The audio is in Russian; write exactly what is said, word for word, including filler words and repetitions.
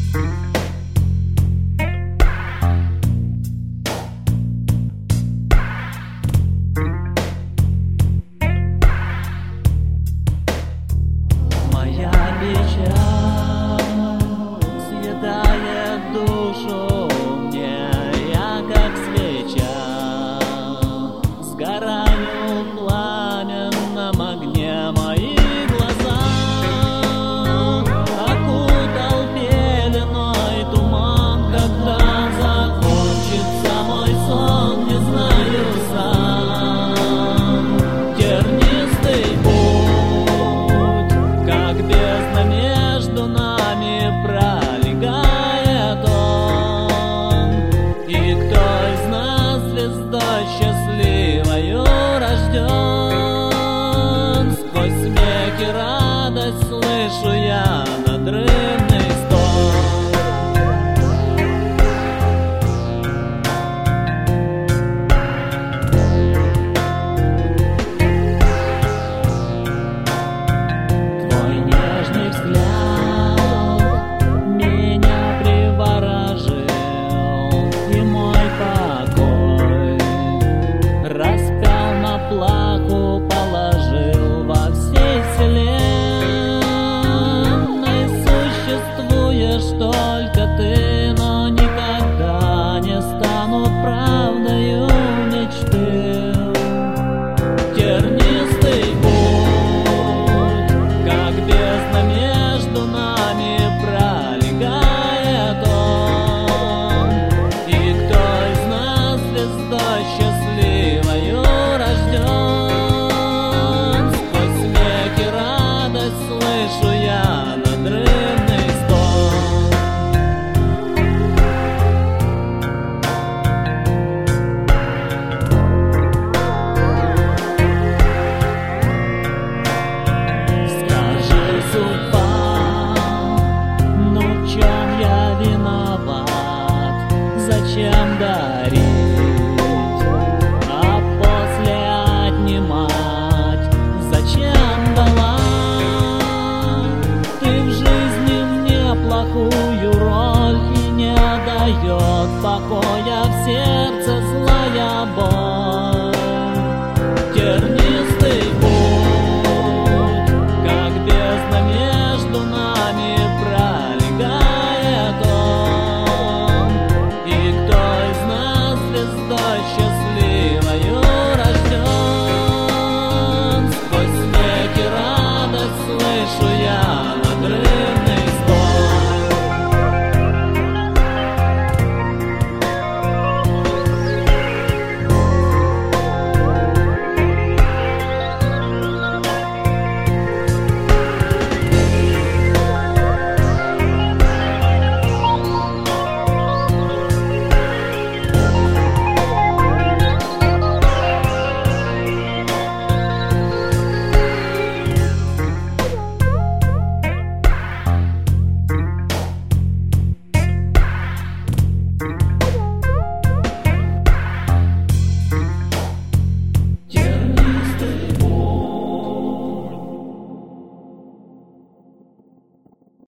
счастливою рожден. Сквозь смех и радость слышу я надрывный стон. Твой нежный взгляд меня приворожил, и мой покой распял на плаху, положил во всей вселенной. Существуешь только ты, но никогда не станут правдою мечты. Тернистый путь, как бездна, между нами пролегает он. И кто из нас звездой счастливою рожден? Сквозь смех и радость слышу я надрывный стон. Скажи, судьба, ну в чем я виноват? Зачем дарить, а после отнимать? Зачем дала ты в жизни мне плохую роль, и не дает покоя в сердце злая боль?